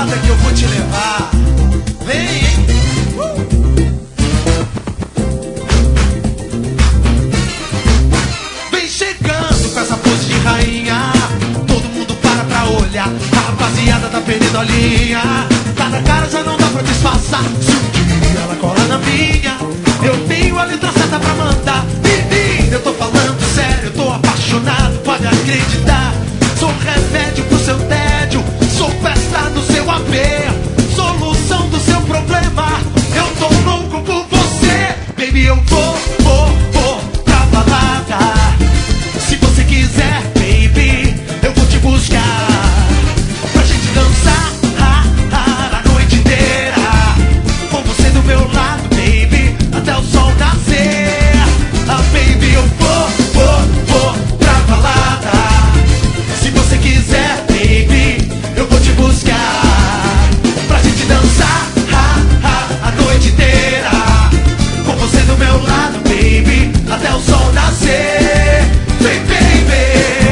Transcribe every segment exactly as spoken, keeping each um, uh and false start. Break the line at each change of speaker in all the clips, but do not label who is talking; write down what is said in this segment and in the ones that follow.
balada que eu vou te levar. Vem, hein? Uh! Vem chegando com essa pose de rainha. Todo mundo para pra olhar. A rapaziada tá perdendo a linha. Tá na cara, já não dá pra disfarçar. Se um dia ela cola na minha, eu tenho a letra certa pra mandar. Menina, eu tô falando sério, eu tô apaixonado, pode acreditar. Sou remédio pro seu tédio, sou festa do seu A P, solução do seu problema. Eu tô louco por você, baby, eu vou, vou, vou pra balada. Se você quiser, baby, eu vou te buscar. Pra gente dançar ah, ah, a noite inteira. Com você do meu lado, baby, até o sol nascer. Ah, baby, eu vou, vou, vou pra balada. Se você quiser, baby, eu vou te buscar. Pra gente dançar ah, ah, a noite inteira. Com você do meu lado, baby, até o sol nascer. Vem, baby.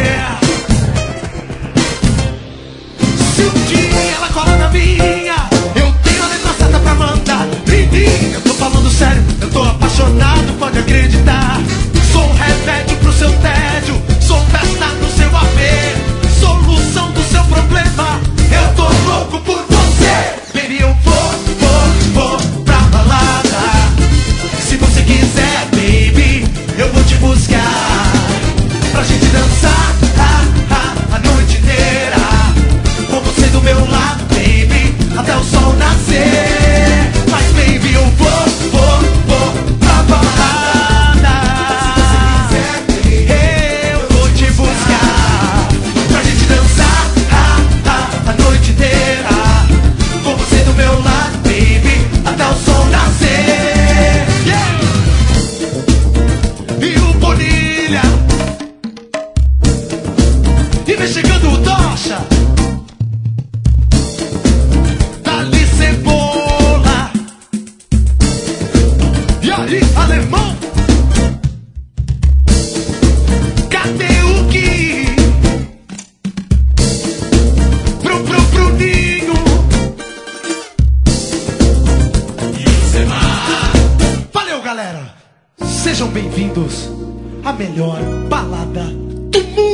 Se um dia ela cola na minha, eu tenho a letra certa pra mandar. Menina, eu tô falando sério, eu tô apaixonado, pode acreditar. Sou um remédio pro seu tédio, sou festa no seu A P, solução do seu problema. Eu tô louco por você, baby, eu vou, vou, vou pra balada. Se você quiser, baby, eu vou te buscar. Pra gente dançar ah, ah, a noite inteira. Com você do meu lado, baby, até o sol nascer. Mas, baby, eu vou, vou, vou pra balada. Eu vou te buscar. Pra gente dançar ah, ah, a noite inteira. Com você do meu lado, baby, até o sol nascer. Yeah! E o Bonilha. E vem chegando o Tocha. Dali Cebola. E aí, alemão? Cadê o Gui? Pro, pro, pro Ninho. Valeu, galera. Sejam bem-vindos à melhor balada do mundo.